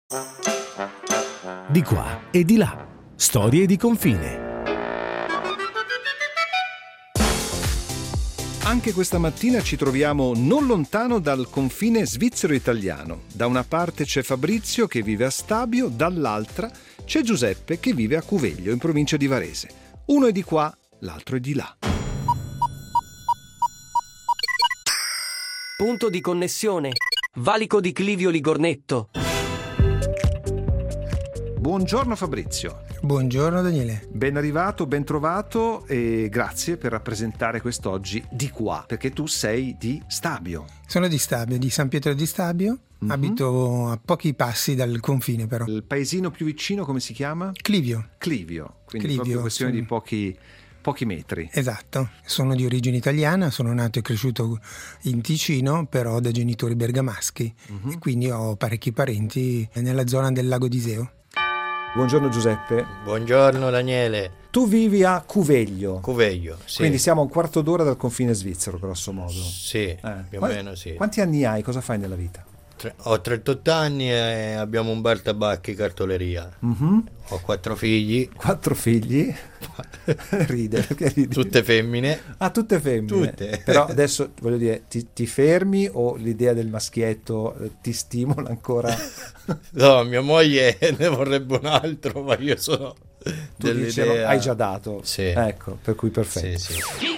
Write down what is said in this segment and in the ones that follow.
Di qua e di là. Storie di confine. Anche questa mattina ci troviamo non lontano dal confine svizzero-italiano. Da una parte c'è Fabrizio che vive a Stabio, dall'altra c'è Giuseppe che vive a Cuveglio, in provincia di Varese. Uno è di qua, l'altro è di là. Punto di connessione. Valico di Clivio Ligornetto. Buongiorno Fabrizio. Buongiorno Daniele. Ben arrivato, ben trovato e grazie per rappresentare quest'oggi di qua, perché tu sei di Stabio. Sono di Stabio, di San Pietro di Stabio. Abito a pochi passi dal confine però. Il paesino più vicino come si chiama? Clivio. Quindi Clivio, proprio questione sì. di pochi metri. Esatto, sono di origine italiana, sono nato e cresciuto in Ticino, però da genitori bergamaschi e quindi ho parecchi parenti nella zona del lago d'Iseo. Buongiorno Giuseppe. Buongiorno Daniele. Tu vivi a Cuveglio. Cuveglio, sì. Quindi siamo a un quarto d'ora dal confine svizzero, grosso modo. Sì, più o meno sì. Quanti anni hai? Cosa fai nella vita? Ho 38 anni e abbiamo un bar tabacchi cartoleria. Ho 4 figli. 4 figli? Ride, perché ridi? Tutte femmine. Ah, tutte femmine. Tutte. Però adesso, voglio dire, ti fermi o l'idea del maschietto ti stimola ancora? No, mia moglie ne vorrebbe un altro, ma io sono Tu dicevo, hai già dato. Sì. Ecco, per cui perfetto. Sì.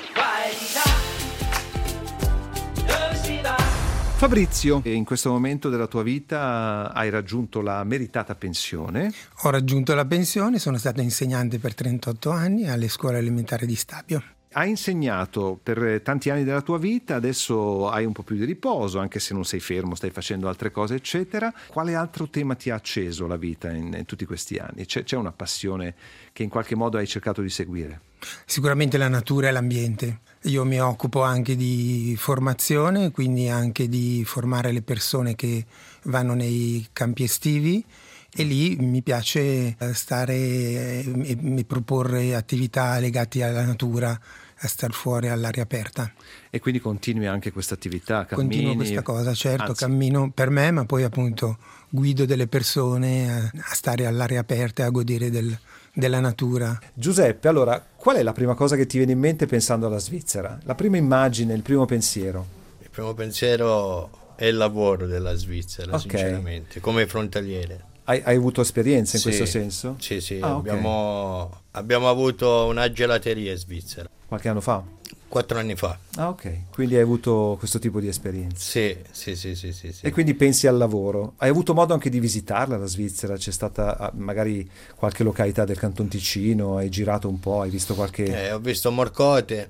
Fabrizio, in questo momento della tua vita hai raggiunto la meritata pensione. Ho raggiunto la pensione, sono stato insegnante per 38 anni alle scuole elementari di Stabio. Hai insegnato per tanti anni della tua vita, adesso hai un po' più di riposo, anche se non sei fermo, stai facendo altre cose, eccetera. Quale altro tema ti ha acceso la vita in tutti questi anni? C'è una passione che in qualche modo hai cercato di seguire? Sicuramente la natura e l'ambiente. Io mi occupo anche di formazione, quindi anche di formare le persone che vanno nei campi estivi. E lì mi piace stare e proporre attività legate alla natura, a star fuori all'aria aperta. E quindi continui anche questa attività? Continuo questa cosa, certo, Anzi, cammino per me, ma poi appunto guido delle persone a stare all'aria aperta e a godere della natura. Giuseppe, allora, qual è la prima cosa che ti viene in mente pensando alla Svizzera? La prima immagine, il primo pensiero? Il primo pensiero è il lavoro della Svizzera, Ok. sinceramente, come frontaliere. Hai avuto esperienza in Sì, questo senso? Sì, Ah, ok. abbiamo avuto una gelateria in Svizzera Qualche anno fa? 4 anni fa. Ah, ok. Quindi hai avuto questo tipo di esperienza. Sì. E quindi pensi al lavoro. Hai avuto modo anche di visitarla la Svizzera? C'è stata magari qualche località del Canton Ticino? Hai girato un po'? Hai visto qualche... Ho visto Morcote,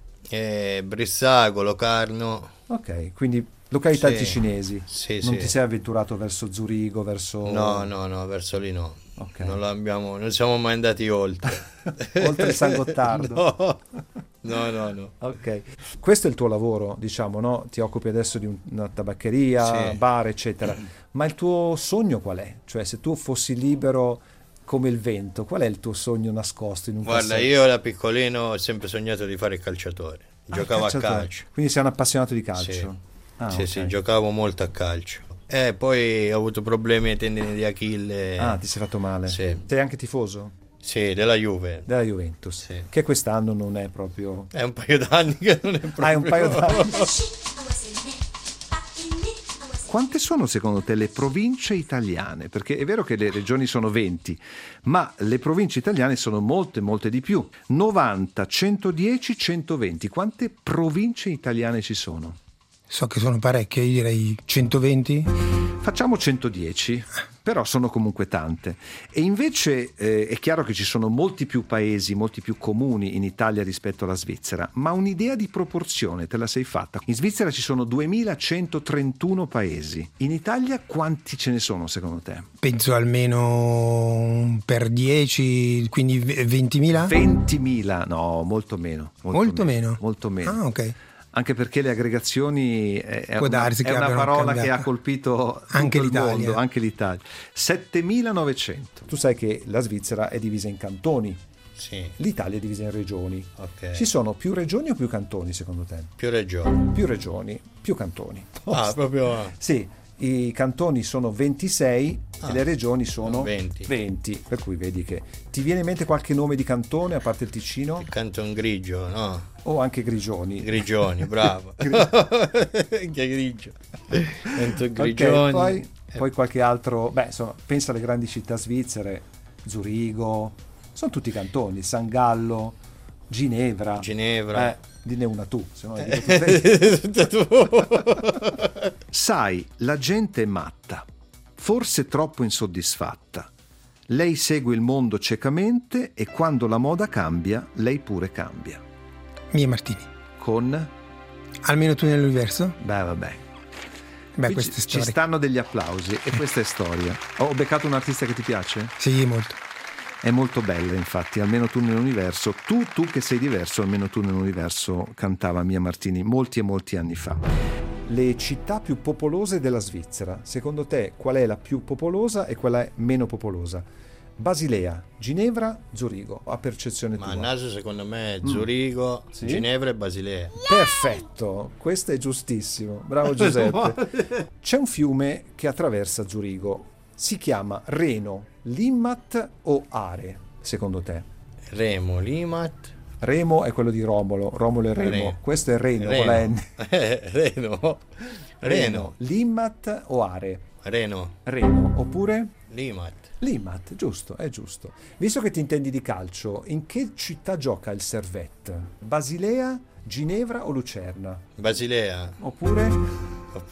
Brissago, Locarno. Ok, quindi località Sì. ticinesi. Sì, Non sì. ti sei avventurato verso Zurigo, verso... No, verso lì no. Ok. Non siamo mai andati oltre. Oltre il San Gottardo? No. Ok. Questo è il tuo lavoro, diciamo, no? Ti occupi adesso di una tabaccheria, Sì. bar, eccetera. Ma il tuo sogno qual è? Cioè, se tu fossi libero come il vento, qual è il tuo sogno nascosto in un Guarda, cassetto? io da piccolino ho sempre sognato di fare il calciatore. Giocavo a calciatore. calcio. Quindi sei un appassionato di calcio? Sì. Ah, Sì, ok. sì, giocavo molto a calcio. Poi ho avuto problemi ai tendini di Achille. Ah, ti sei fatto male? Sì. Sei anche tifoso? Sì, della Juve. Della Juventus? Sì. Che quest'anno non è proprio... È un paio d'anni che non è proprio... Ah, è un paio d'anni. Quante sono secondo te le province italiane? Perché è vero che le regioni sono 20, ma le province italiane sono molte di più. 90, 110, 120. Quante province italiane ci sono? So che sono parecchie, io direi 120. Facciamo 110, però sono comunque tante. E invece è chiaro che ci sono molti più paesi, molti più comuni in Italia rispetto alla Svizzera, ma un'idea di proporzione te la sei fatta? In Svizzera ci sono 2131 paesi. In Italia quanti ce ne sono secondo te? Penso almeno per 10, quindi 20.000? 20.000? No, molto meno. Molto meno? Molto meno. Ah, ok. Anche perché le aggregazioni è Può darsi che una abbiano parola cambiato. che ha colpito Anche tutto il l'Italia. mondo, anche l'Italia. 7.900. Tu sai che la Svizzera è divisa in cantoni, Sì, l'Italia è divisa in regioni. ok. Ci sono più regioni o più cantoni secondo te? Più regioni. Più regioni, più cantoni. Ah, proprio... Sì, I cantoni sono 26 e le regioni sono 20. Per cui vedi che ti viene in mente qualche nome di cantone a parte il Ticino? Il Canton Grigio, no? O anche Grigioni? Grigioni, bravo. Anche Grigio. Canton Grigioni. Okay, poi qualche altro, insomma, pensa alle grandi città svizzere, Zurigo, sono tutti cantoni, San Gallo, Ginevra. Dine una tu, se no Sai, la gente è matta, forse troppo insoddisfatta. Lei segue il mondo ciecamente e quando la moda cambia, lei pure cambia. Mia Martini. Con? Almeno tu nell'universo? Vabbè. Questa è ci stanno degli applausi e questa è storia. Ho beccato un artista che ti piace? Sì, molto. È molto bella, infatti, Almeno tu nell'universo. Tu che sei diverso, Almeno tu nell'universo, cantava Mia Martini molti e molti anni fa. Le città più popolose della Svizzera, secondo te qual è la più popolosa e qual è meno popolosa? Basilea, Ginevra, Zurigo, a percezione tua? Ma a naso secondo me Zurigo, Sì? Ginevra e Basilea. Perfetto, questo è giustissimo, bravo Giuseppe. C'è un fiume che attraversa Zurigo, si chiama Reno, Limmat o Are, secondo te? Remo, Limat. Remo è quello di Romolo e Remo. Questo è Reno con la N. Reno. Limmat o Are? Reno. Oppure? Limat. Giusto, è giusto. Visto che ti intendi di calcio, in che città gioca il Servette? Basilea, Ginevra o Lucerna? Basilea. Oppure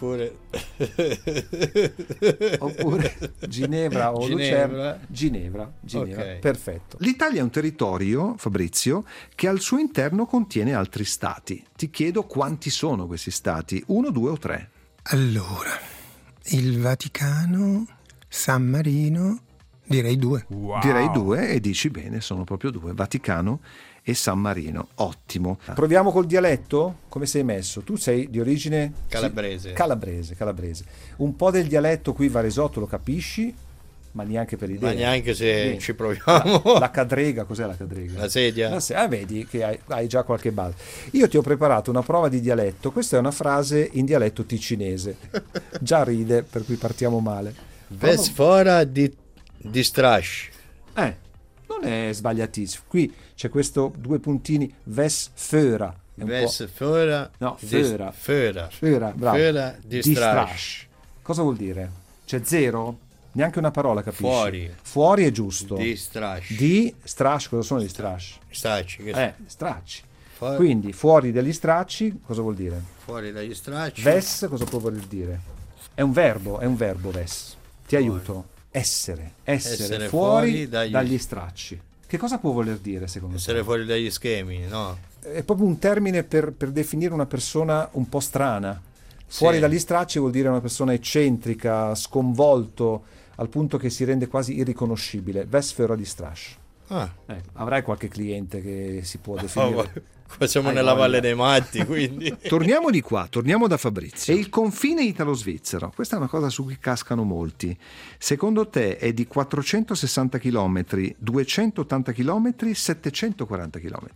Ginevra o Lucerna? Ginevra. Okay. Perfetto. L'Italia è un territorio, Fabrizio, che al suo interno contiene altri stati. Ti chiedo quanti sono questi stati? 1, 2 o 3? Allora, il Vaticano, San Marino, direi 2. Wow. Direi 2 e dici bene, sono proprio 2, Vaticano e San Marino. Ottimo. Proviamo col dialetto? Come sei messo? Tu sei di origine Calabrese. Calabrese. Un po' del dialetto qui varesotto lo capisci, ma neanche per idea. Ma neanche se Sì. ci proviamo. La cadrega, cos'è la cadrega? La sedia. Vedi che hai già qualche base. Io ti ho preparato una prova di dialetto, questa è una frase in dialetto ticinese. Già ride, per cui partiamo male. Ves fora di strash. Non è sbagliatissimo. Qui c'è questo 2 puntini, ves föra. È un Ves po'... fora. No, di- föra. Föra. Föra, bravo. Föra di strash. Cosa vuol dire? C'è 0? Neanche una parola, capisci? Fuori. Fuori è giusto. Di strash. Di strash, cosa sono gli strash? Stracci. Che Stracci. Fuori. Quindi fuori dagli stracci, cosa vuol dire? Fuori dagli stracci. Ves, cosa può voler dire? È un verbo ves. Ti aiuto. Essere fuori dagli stracci. Che cosa può voler dire secondo Essere te? fuori dagli schemi, no? È proprio un termine per definire una persona un po' strana. Fuori Sì. dagli stracci vuol dire una persona eccentrica, sconvolto, al punto che si rende quasi irriconoscibile. Ves fuori di strash. Ah. Avrai qualche cliente che si può definire. Qua siamo Hai nella voglia. Valle dei Matti, quindi. Torniamo di qua, torniamo da Fabrizio. E il confine italo-svizzero, questa è una cosa su cui cascano molti. Secondo te è di 460 km, 280 km, 740 km?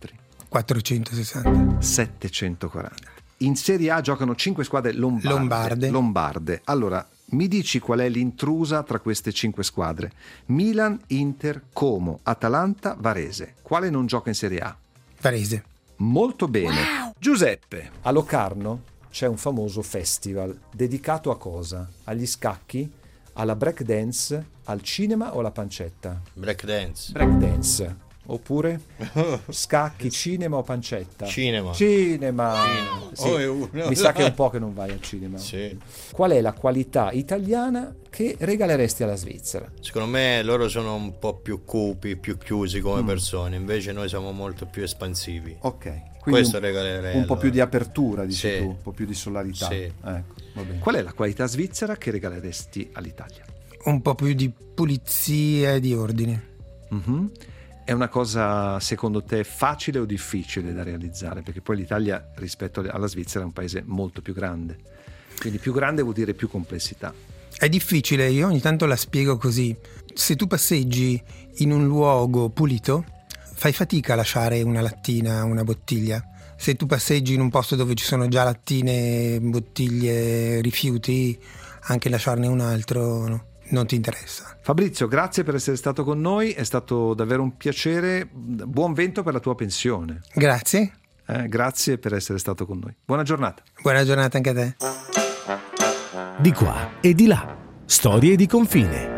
460. 740. In Serie A giocano 5 squadre lombarde. Allora, mi dici qual è l'intrusa tra queste 5 squadre? Milan, Inter, Como, Atalanta, Varese. Quale non gioca in Serie A? Varese. Molto bene. Giuseppe, a Locarno c'è un famoso festival dedicato a cosa? Agli scacchi, alla break dance, al cinema o alla pancetta? Break dance. Break dance. Oppure scacchi, cinema o pancetta? Cinema. Sì. Oh, è uno. Mi sa che è un po' che non vai al cinema. Sì. Qual è la qualità italiana che regaleresti alla Svizzera? Secondo me loro sono un po' più cupi, più chiusi come persone, invece noi siamo molto più espansivi. Ok. Quindi Questo regalerei un po' allora. più di apertura, dici Sì. tu, un po' più di solarità. Sì. Ecco, va bene. Qual è la qualità svizzera che regaleresti all'Italia? Un po' più di pulizia e di ordine. Mhm. È una cosa secondo te facile o difficile da realizzare? Perché poi l'Italia rispetto alla Svizzera è un paese molto più grande. Quindi più grande vuol dire più complessità. È difficile, io ogni tanto la spiego così. Se tu passeggi in un luogo pulito, fai fatica a lasciare una lattina, una bottiglia. Se tu passeggi in un posto dove ci sono già lattine, bottiglie, rifiuti, anche lasciarne un altro non ti interessa. Fabrizio, grazie per essere stato con noi, è stato davvero un piacere, buon vento per la tua pensione. Grazie. Grazie per essere stato con noi. Buona giornata. Buona giornata anche a te. Di qua e di là. Storie di confine.